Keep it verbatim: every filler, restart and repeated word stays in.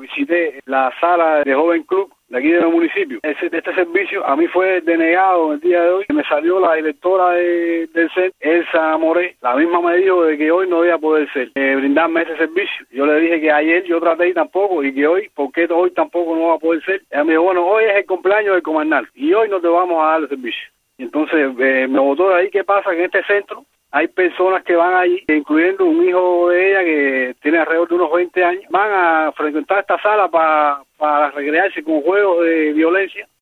visité la sala de Joven Club de aquí del municipio. Ese, este servicio a mí fue denegado el día de hoy. Me salió la directora de, del C E N, Elsa Moré. La misma me dijo de que hoy no iba a poder ser, eh, brindarme ese servicio. Yo le dije que ayer yo traté y tampoco, y que hoy, ¿por qué hoy tampoco no va a poder ser? Ella me dijo, bueno, hoy es el cumpleaños del comandante y hoy no te vamos a dar el servicio. Y entonces eh, me botó de ahí. ¿Qué pasa? Que en este centro hay personas que van allí, incluyendo un hijo de ella que tiene alrededor de unos veinte años, van a frecuentar esta sala para para recrearse con juegos de violencia